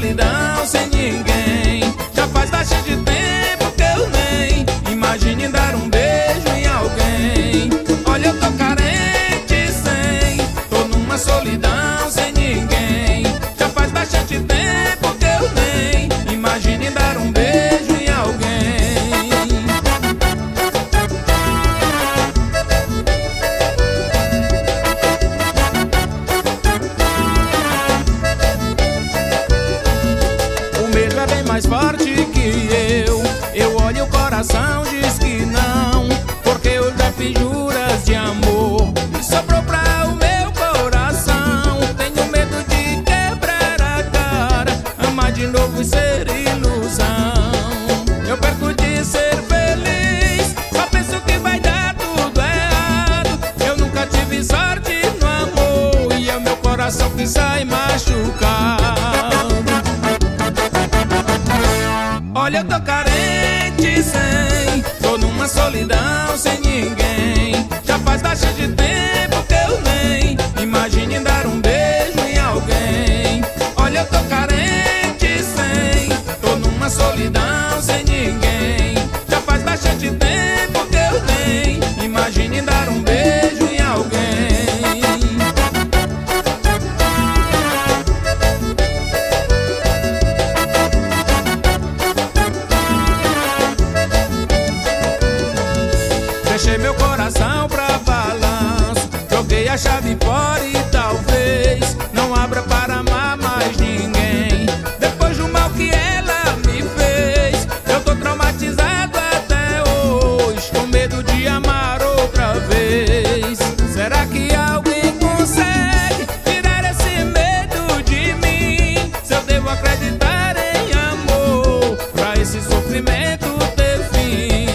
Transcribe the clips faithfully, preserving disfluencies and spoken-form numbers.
solidão sem ninguém. Já faz bastante tempo que eu nem imagine dar um beijo em alguém. Olha, eu tô carente sem, tô numa solidão sem ninguém. Já faz bastante tempo que eu nem imagine dar um beijo em alguém. O medo é bem mais forte que eu. Eu olho e o coração diz que não, porque eu já fiz juras de amor e sobrou pra o meu coração. Tenho medo de quebrar a cara, amar de novo e ser ilusão. Eu perco de ser feliz, só penso que vai dar tudo errado. Eu nunca tive sorte no amor e é o meu coração que sai machucado. Olha, eu tô carente sem, tô numa solidão sem ninguém. Já faz bastante tempo que eu nem imagine dar um beijo em alguém. Olha, eu tô carente sem, tô numa solidão sem ninguém. Já faz bastante tempo que eu nem imagine dar um beijo em alguém. Deixei meu coração pra balanço, joguei a chave fora e talvez não abra para amar mais ninguém. Depois do mal que ela me fez, eu tô traumatizado até hoje, com medo de amar outra vez. Será que alguém consegue tirar esse medo de mim? Se eu devo acreditar em amor, pra esse sofrimento ter fim.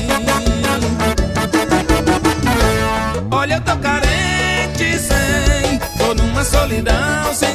Olha, eu tô carente sem, tô numa solidão sem